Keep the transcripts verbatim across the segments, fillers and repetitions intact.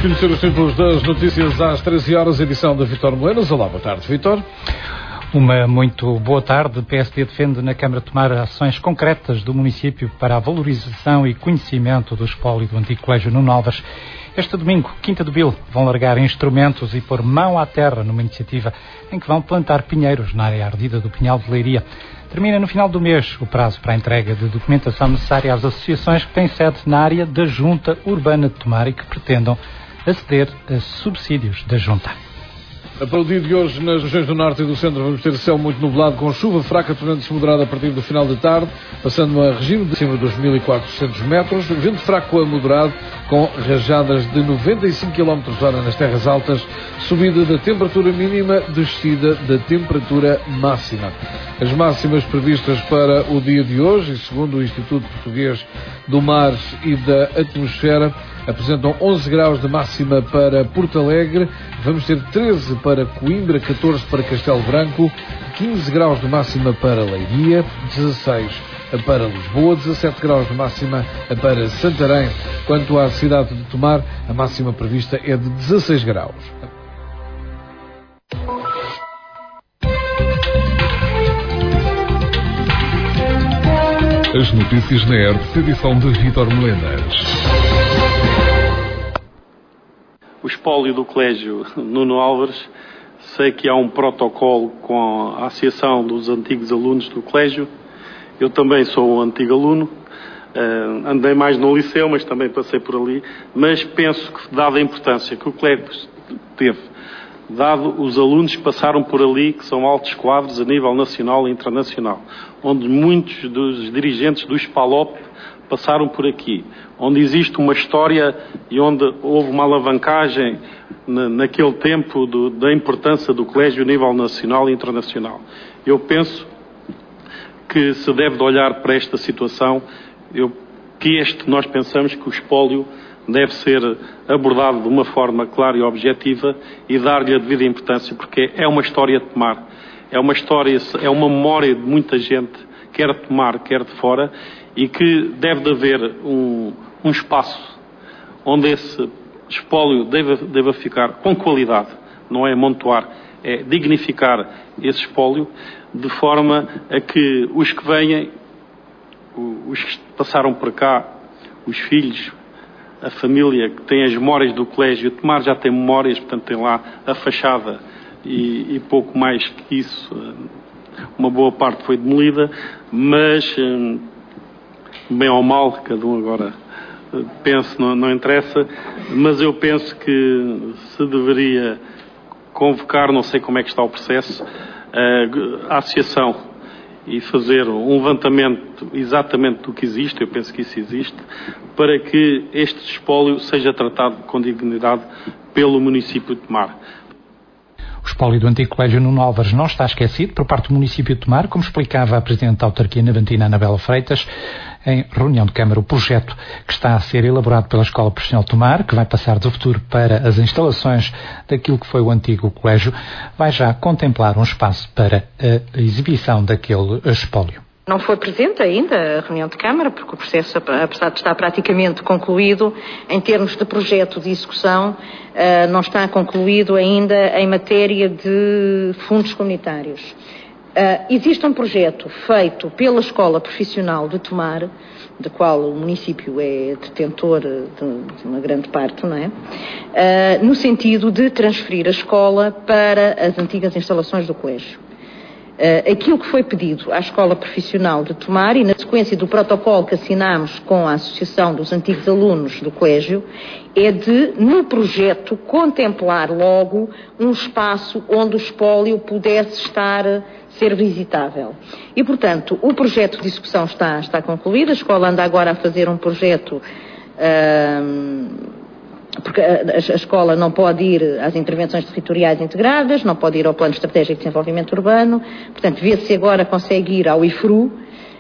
conhecer os títulos das notícias às treze horas, edição da Vítor Melenas. Olá, boa tarde, Vítor. Uma muito boa tarde. O P S D defende na Câmara tomar ações concretas do município para a valorização e conhecimento do espólio do antigo Colégio Nuno Álvares. Este domingo, Quinta do Bil, vão largar instrumentos e pôr mão à terra numa iniciativa em que vão plantar pinheiros na área ardida do Pinhal de Leiria. Termina no final do mês o prazo para a entrega de documentação necessária às associações que têm sede na área da Junta Urbana de Tomar e que pretendam aceder a subsídios da Junta. Para o dia de hoje, nas regiões do Norte e do Centro, vamos ter céu muito nublado, com chuva fraca, tornando-se moderada a partir do final da tarde, passando a regime de cima dos mil e quatrocentos metros, vento fraco a moderado, com rajadas de noventa e cinco quilómetros por hora nas terras altas, subida da temperatura mínima, descida da temperatura máxima. As máximas previstas para o dia de hoje, e segundo o Instituto Português do Mar e da Atmosfera, apresentam onze graus de máxima para Porto Alegre, vamos ter treze para Coimbra, catorze para Castelo Branco, quinze graus de máxima para Leiria, dezasseis para Lisboa, dezassete graus de máxima para Santarém. Quanto à cidade de Tomar, a máxima prevista é de dezasseis graus. As notícias na E R T, edição de Vítor Melenas. O espólio do Colégio Nuno Álvares, sei que há um protocolo com a Associação dos Antigos Alunos do Colégio. Eu também sou um antigo aluno, uh, andei mais no liceu, mas também passei por ali. Mas penso que, dada a importância que o colégio teve, dado os alunos que passaram por ali, que são altos quadros a nível nacional e internacional, onde muitos dos dirigentes do SPALOP passaram por aqui, onde existe uma história e onde houve uma alavancagem na, naquele tempo do, da importância do colégio a nível nacional e internacional. Eu penso que se deve de olhar para esta situação, eu, que este, nós pensamos que o espólio deve ser abordado de uma forma clara e objetiva e dar-lhe a devida importância, porque é uma história de Tomar, é uma história, é uma memória de muita gente, quer de Tomar, quer de fora, e que deve de haver um, um espaço onde esse espólio deva, deva ficar com qualidade, não é amontoar, é dignificar esse espólio, de forma a que os que vêm, os que passaram por cá, os filhos, a família que tem as memórias do colégio, Tomar já tem memórias, portanto tem lá a fachada e, e pouco mais que isso, uma boa parte foi demolida, mas bem ou mal, cada um agora penso, não, não interessa, mas eu penso que se deveria convocar, não sei como é que está o processo, a associação e fazer um levantamento exatamente do que existe, eu penso que isso existe, para que este espólio seja tratado com dignidade pelo município de Tomar. O espólio do antigo Colégio Nuno Álvares não está esquecido por parte do município de Tomar, como explicava a Presidente da Autarquia Navantina, Anabela Freitas, em reunião de Câmara. O projeto que está a ser elaborado pela Escola Profissional de Tomar, que vai passar do futuro para as instalações daquilo que foi o antigo colégio, vai já contemplar um espaço para a exibição daquele espólio. Não foi presente ainda a reunião de Câmara, porque o processo, apesar de estar praticamente concluído, em termos de projeto de execução, não está concluído ainda em matéria de fundos comunitários. Existe um projeto feito pela Escola Profissional de Tomar, da qual o município é detentor de, de uma grande parte, não é? No sentido de transferir a escola para as antigas instalações do colégio. Uh, aquilo que foi pedido à Escola Profissional de Tomar, e na sequência do protocolo que assinámos com a Associação dos Antigos Alunos do Colégio, é de, no projeto, contemplar logo um espaço onde o espólio pudesse estar, ser visitável. E, portanto, o projeto de execução está, está concluído, a escola anda agora a fazer um projeto... Uh, porque a, a escola não pode ir às intervenções territoriais integradas, não pode ir ao Plano Estratégico de Desenvolvimento Urbano, portanto, vê-se agora consegue ir ao I F R U, uh,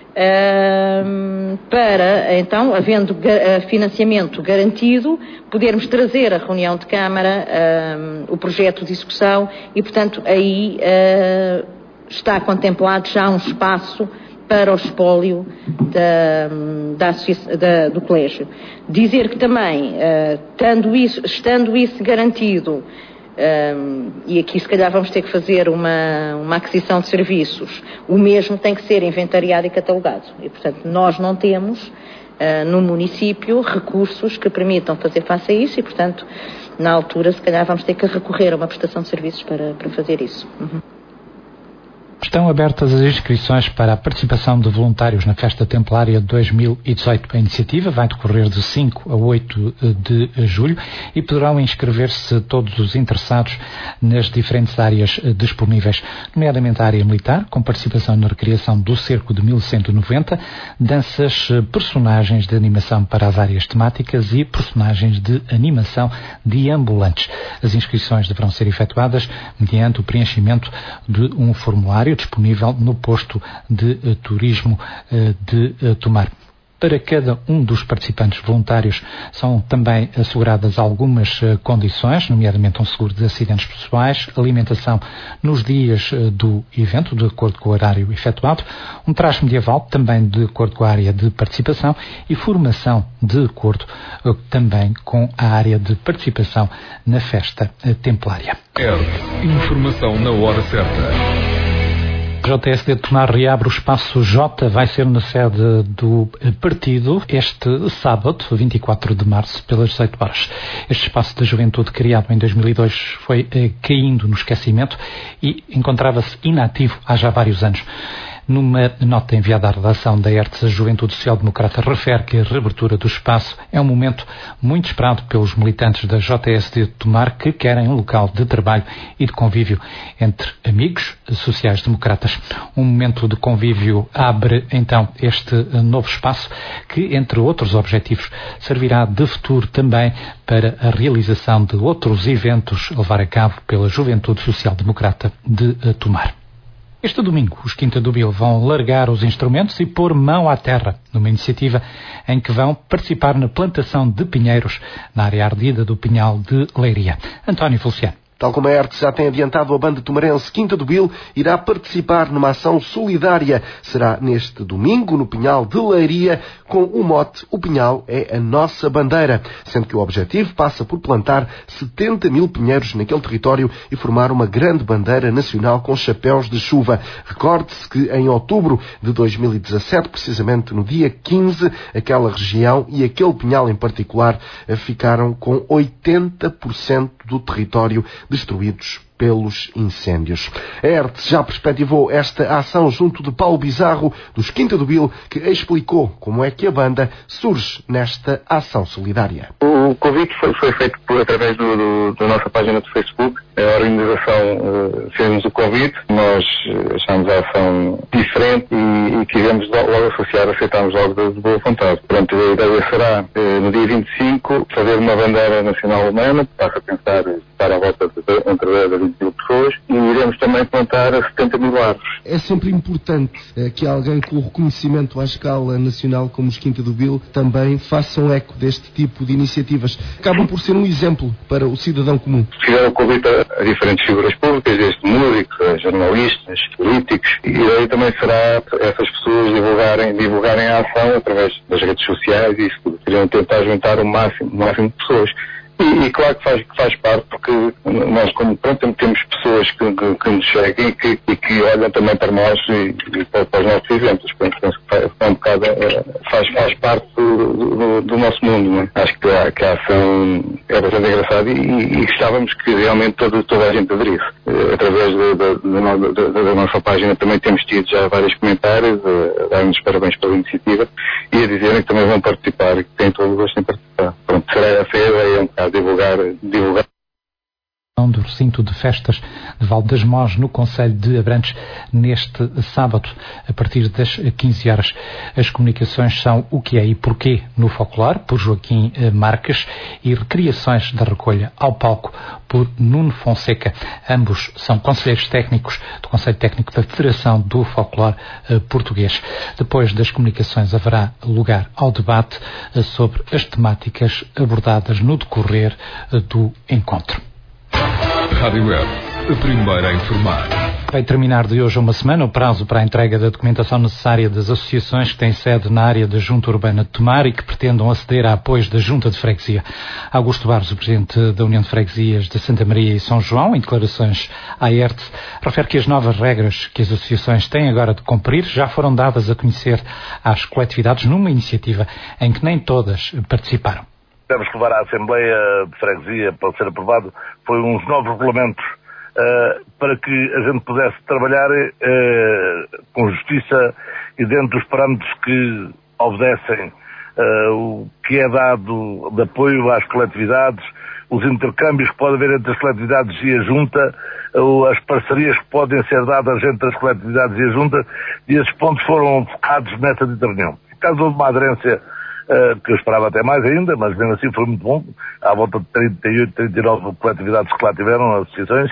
para, então, havendo ga- financiamento garantido, podermos trazer à reunião de Câmara uh, o projeto de execução e, portanto, aí uh, está contemplado já um espaço para o espólio da, da, da, do colégio. Dizer que também, uh, estando, isso, estando isso garantido, um, e aqui se calhar vamos ter que fazer uma, uma aquisição de serviços, o mesmo tem que ser inventariado e catalogado. E, portanto, nós não temos uh, no município recursos que permitam fazer face a isso e, portanto, na altura, se calhar vamos ter que recorrer a uma prestação de serviços para, para fazer isso. Uhum. Estão abertas as inscrições para a participação de voluntários na Festa Templária de dois mil e dezoito. A iniciativa vai decorrer de cinco a oito de julho e poderão inscrever-se todos os interessados nas diferentes áreas disponíveis, nomeadamente a área militar, com participação na recriação do cerco de mil cento e noventa, danças, personagens de animação para as áreas temáticas e personagens de animação de ambulantes. As inscrições deverão ser efetuadas mediante o preenchimento de um formulário disponível no posto de uh, turismo uh, de uh, Tomar. Para cada um dos participantes voluntários são também asseguradas algumas uh, condições, nomeadamente um seguro de acidentes pessoais, alimentação nos dias uh, do evento, de acordo com o horário efetuado, um traje medieval, também de acordo com a área de participação, e formação de acordo uh, também com a área de participação na festa uh, templária. R. Informação na hora certa. A J S D de Tomar reabre o espaço J, vai ser na sede do partido este sábado, vinte e quatro de março, pelas dezoito horas. Este espaço da juventude, criado em dois mil e dois, foi eh, caindo no esquecimento e encontrava-se inativo há já vários anos. Numa nota enviada à redação da E R T S, a Juventude Social Democrata refere que a reabertura do espaço é um momento muito esperado pelos militantes da J S D de Tomar, que querem um local de trabalho e de convívio entre amigos sociais-democratas. Um momento de convívio abre então este novo espaço que, entre outros objetivos, servirá de futuro também para a realização de outros eventos a levar a cabo pela Juventude Social Democrata de Tomar. Este domingo, os Quinta do Bil vão largar os instrumentos e pôr mão à terra, numa iniciativa em que vão participar na plantação de pinheiros na área ardida do Pinhal de Leiria. António Feliciano. Tal como a E R T S já tem adiantado, a banda tomarense Quinta do Bil irá participar numa ação solidária. Será neste domingo, no Pinhal de Leiria, com o mote "O Pinhal é a nossa bandeira", sendo que o objetivo passa por plantar setenta mil pinheiros naquele território e formar uma grande bandeira nacional com chapéus de chuva. Recorde-se que em outubro de dois mil e dezassete, precisamente no dia quinze, aquela região e aquele pinhal em particular ficaram com oitenta por cento do território destruídos pelos incêndios. A E R T S já perspectivou esta ação junto de Paulo Bizarro, dos Quinta do Bil, que explicou como é que a banda surge nesta ação solidária. O convite foi, foi feito por, através do, do, da nossa página do Facebook. A organização uh, fez-nos o convite, nós uh, achámos a ação diferente e, e quisemos logo associar, aceitámos logo de, de boa vontade. Portanto, a ideia será, uh, no dia vinte e cinco, fazer uma bandeira nacional alemana, basta pensar estar à volta de, de, entre vinte mil pessoas, e iremos também plantar setenta mil árvores. É sempre importante uh, que alguém com reconhecimento à escala nacional, como os Quinta do Bil, também façam eco deste tipo de iniciativas. Acabam por ser um exemplo para o cidadão comum. Fizeram o convite a, a diferentes figuras públicas, desde músicos, a jornalistas, políticos, e aí também será essas pessoas divulgarem, divulgarem a ação através das redes sociais e isso tudo. Queriam tentar juntar o máximo, o máximo de pessoas. E, e claro que faz, que faz parte, porque nós, como pronto, temos pessoas que, que, que nos seguem e que, e que olham também para nós e, e para, para os nossos exemplos. Penso que faz, um bocado, faz, faz parte do, do, do nosso mundo. Não é? Acho que a, que a ação é bastante engraçada e, e gostávamos que realmente todo, toda a gente aderisse. Através da, da, da, da nossa página também temos tido já vários comentários a dar-nos parabéns pela iniciativa e a dizerem que também vão participar e que têm todo o gosto em participar. Pronto, será essa a ideia, um bocado divulgar, divulgar. Do recinto de festas de Val das Mós, no concelho de Abrantes, neste sábado, a partir das quinze horas. As comunicações são O que é e porquê no folclore, por Joaquim Marques, e Recriações da Recolha ao palco, por Nuno Fonseca. Ambos são conselheiros técnicos do Conselho Técnico da Federação do Folclore Português. Depois das comunicações haverá lugar ao debate sobre as temáticas abordadas no decorrer do encontro. Rádio Web, a primeira a informar. vai terminar de hoje a uma semana o prazo para a entrega da documentação necessária das associações que têm sede na área da Junta Urbana de Tomar e que pretendam aceder a apoios da Junta de Freguesia. Augusto Barros, o Presidente da União de Freguesias de Santa Maria e São João, em declarações à E R T, refere que as novas regras que as associações têm agora de cumprir já foram dadas a conhecer às coletividades numa iniciativa em que nem todas participaram. Temos que levar à Assembleia de Freguesia para ser aprovado, foi uns novos regulamentos uh, para que a gente pudesse trabalhar uh, com justiça e dentro dos parâmetros que obedecem uh, o que é dado de apoio às coletividades, os intercâmbios que pode haver entre as coletividades e a Junta, uh, as parcerias que podem ser dadas entre as coletividades e a Junta, e esses pontos foram focados nessa dita reunião. Por caso houve uma aderência Uh, que eu esperava até mais ainda, mas mesmo assim foi muito bom, à volta de trinta e oito, trinta e nove coletividades que lá tiveram, associações,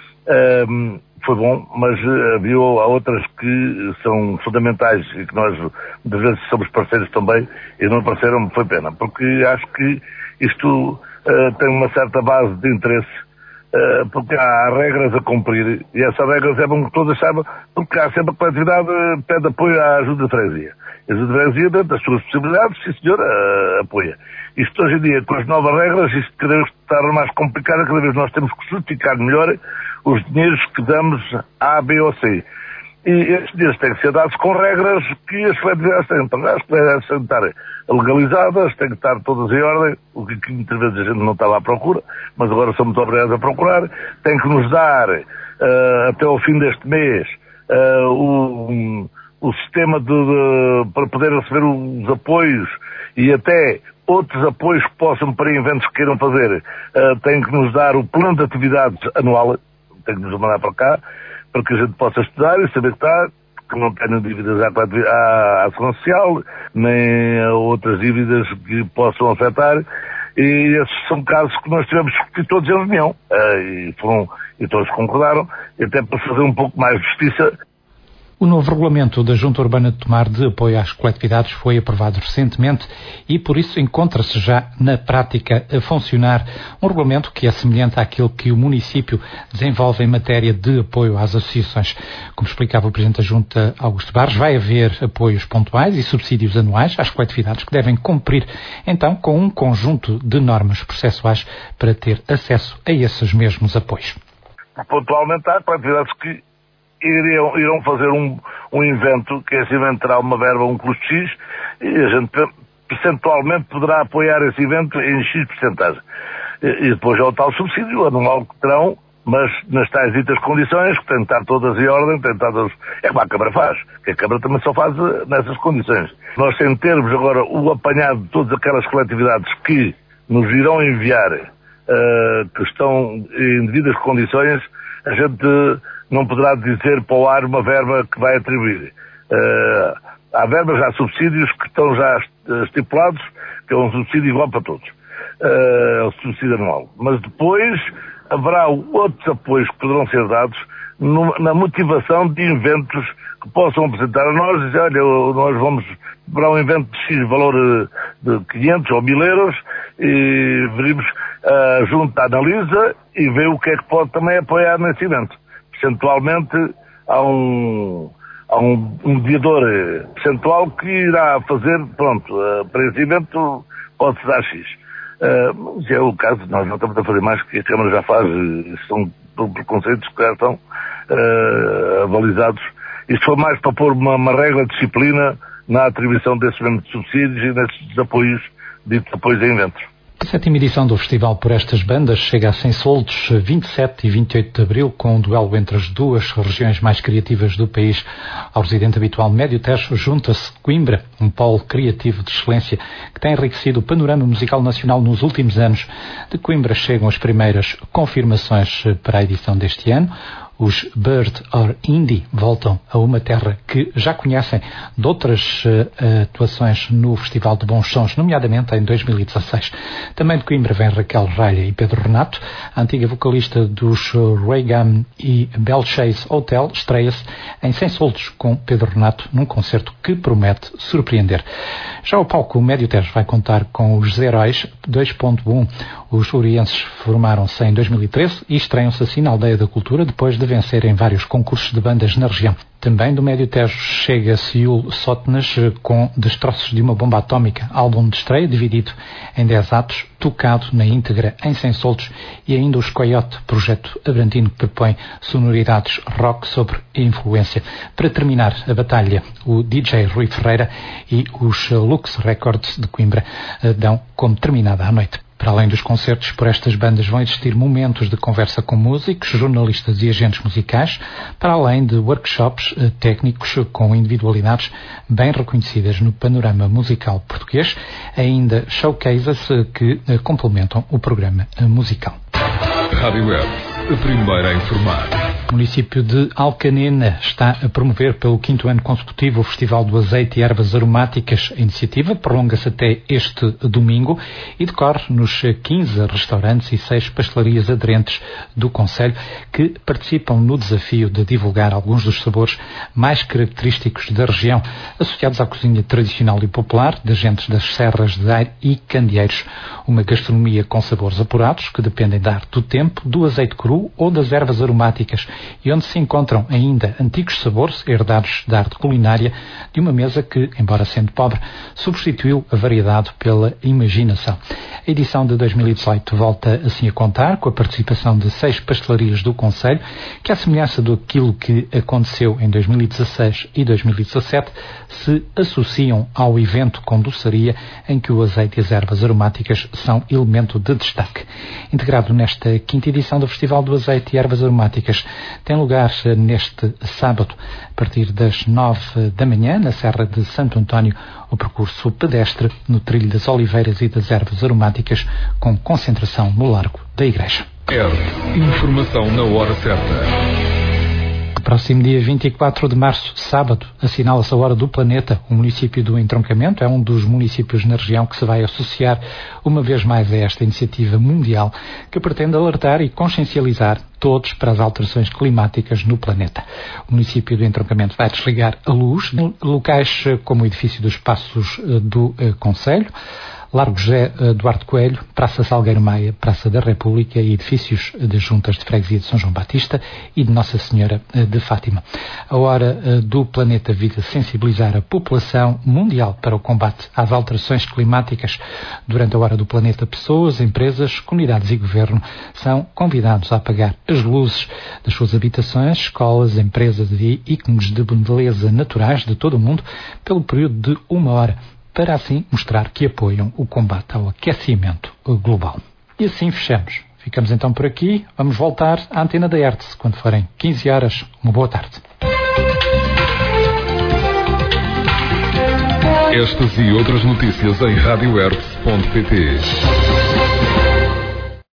uh, foi bom, mas uh, havia outras que são fundamentais e que nós, muitas vezes, somos parceiros também, e não apareceram, foi pena, porque acho que isto uh, tem uma certa base de interesse, uh, porque há regras a cumprir, e essas regras é bom que todas saibam, porque há sempre a coletividade que pede apoio à ajuda de freguesia. A ajuda de freguesia, dentro das suas possibilidades, sim senhor, uh, apoia. Isto hoje em dia, com as novas regras, isto cada vez está mais complicado, cada vez nós temos que justificar melhor os dinheiros que damos A, B ou C. E estes dinheiros têm que ser dados com regras que as coletividades têm. Para as coletividades têm que estar legalizadas, têm que estar todas em ordem, o que, que muitas vezes a gente não estava à procura, mas agora somos obrigados a procurar. Tem que nos dar, uh, até ao fim deste mês, uh, o... Um, o sistema de, de, para poder receber os apoios e até outros apoios que possam para eventos que queiram fazer, uh, tem que nos dar o plano de atividades anual, tem que nos mandar para cá, para que a gente possa estudar e saber que está, que não tenham dívidas à, à, à Segurança Social, nem a outras dívidas que possam afetar, e esses são casos que nós tivemos discutido todos em reunião, uh, e, foram, e todos concordaram, e até para fazer um pouco mais de justiça. O novo regulamento da Junta Urbana de Tomar de apoio às coletividades foi aprovado recentemente e, por isso, encontra-se já na prática a funcionar um regulamento que é semelhante àquele que o município desenvolve em matéria de apoio às associações. Como explicava o Presidente da Junta, Augusto Barros, vai haver apoios pontuais e subsídios anuais às coletividades que devem cumprir, então, com um conjunto de normas processuais para ter acesso a esses mesmos apoios. Pontualmente há coletividades que Iriam, irão fazer um, um evento, que esse evento terá uma verba, um custo X, e a gente percentualmente poderá apoiar esse evento em X porcentagem. E, e depois é o tal subsídio anual que terão, mas nas tais ditas condições, que têm de estar todas em ordem, têm de estar todas... É como a Câmara faz, que a Câmara também só faz nessas condições. Nós, sem termos agora o apanhado de todas aquelas coletividades que nos irão enviar, uh, que estão em devidas condições, a gente não poderá dizer para o ar uma verba que vai atribuir. Uh, há verbas, há subsídios que estão já estipulados, que é um subsídio igual para todos. Uh, é o subsídio anual. Mas depois haverá outros apoios que poderão ser dados no, na motivação de eventos que possam apresentar a nós e dizer, olha, nós vamos para um evento de X valor de quinhentos ou mil euros e veremos, a Junta analisa e vê o que é que pode também apoiar nesse evento. Percentualmente há um, há um, um mediador percentual que irá fazer, pronto, uh, para esse evento pode-se dar X. Uh, mas é o caso, nós não estamos a fazer mais que a Câmara já faz, uh, são preconceitos que já estão uh, avalizados. Isto foi mais para pôr uma, uma regra de disciplina na atribuição desses mesmos subsídios e nesses apoios, ditos apoios a eventos. A sétima edição do Festival por estas bandas chega a Sem Soldos, vinte e sete e vinte e oito de abril, com um duelo entre as duas regiões mais criativas do país. Ao residente habitual Médio Tejo junta-se Coimbra, um polo criativo de excelência que tem enriquecido o panorama musical nacional nos últimos anos. De Coimbra chegam as primeiras confirmações para a edição deste ano. Os Bird or Indie voltam a uma terra que já conhecem de outras uh, atuações no Festival de Bons Sons, nomeadamente em dois mil e dezasseis. Também de Coimbra vem Raquel Ralha e Pedro Renato. A antiga vocalista dos Reagan e Belchase Hotel estreia-se em Sem Soldos com Pedro Renato num concerto que promete surpreender. Já o palco o Médio Tejo vai contar com os Heróis dois ponto um. Os orienses formaram-se em dois mil e treze e estreiam-se assim na Aldeia da Cultura depois de vencer em vários concursos de bandas na região. Também do Médio Tejo chega Seul Sotnas com Destroços de uma Bomba Atómica, álbum de estreia dividido em dez atos, tocado na íntegra em cem soltos, e ainda os Coyote, projeto abrantino que propõe sonoridades rock sobre influência. Para terminar a batalha, o D J Rui Ferreira e os Lux Records de Coimbra dão como terminada a noite. Para além dos concertos por estas bandas, vão existir momentos de conversa com músicos, jornalistas e agentes musicais, para além de workshops eh, técnicos com individualidades bem reconhecidas no panorama musical português, ainda showcases eh, que eh, complementam o programa eh, musical. Rádio Web, a primeira a informar. O município de Alcanena está a promover pelo quinto ano consecutivo o Festival do Azeite e Ervas Aromáticas. A iniciativa prolonga-se até este domingo e decorre nos quinze restaurantes e seis pastelarias aderentes do concelho que participam no desafio de divulgar alguns dos sabores mais característicos da região, associados à cozinha tradicional e popular das gentes das serras de Aire e Candeeiros. Uma gastronomia com sabores apurados que dependem da arte do tempo, do azeite cru ou das ervas aromáticas, e onde se encontram ainda antigos sabores herdados da arte culinária de uma mesa que, embora sendo pobre, substituiu a variedade pela imaginação. A edição de dois mil e dezoito volta assim a contar com a participação de seis pastelarias do concelho, que, à semelhança daquilo que aconteceu em dois mil e dezasseis e dois mil e dezassete, se associam ao evento com doçaria em que o azeite e as ervas aromáticas são elemento de destaque. Integrado nesta quinta edição do Festival do Azeite e Ervas Aromáticas, tem lugar neste sábado, a partir das nove da manhã, na Serra de Santo António, o percurso pedestre no Trilho das Oliveiras e das Ervas Aromáticas, com concentração no Largo da Igreja. R. Informação na hora certa. Próximo dia vinte e quatro de março, sábado, assinala-se a Hora do Planeta. O município do Entroncamento é um dos municípios na região que se vai associar uma vez mais a esta iniciativa mundial que pretende alertar e consciencializar todos para as alterações climáticas no planeta. O município do Entroncamento vai desligar a luz em locais como o edifício dos Passos do Concelho, Largo José Duarte Coelho, Praça Salgueiro Maia, Praça da República e edifícios das Juntas de Freguesia de São João Batista e de Nossa Senhora de Fátima. A Hora do Planeta visa sensibilizar a população mundial para o combate às alterações climáticas. Durante a Hora do Planeta, pessoas, empresas, comunidades e governo são convidados a apagar as luzes das suas habitações, escolas, empresas e ícones de beleza naturais de todo o mundo pelo período de uma hora, para assim mostrar que apoiam o combate ao aquecimento global. E assim fechamos. Ficamos então por aqui. Vamos voltar à antena da Hertz quando forem quinze horas. Uma boa tarde. Estas e outras notícias em rádio hertz ponto pt.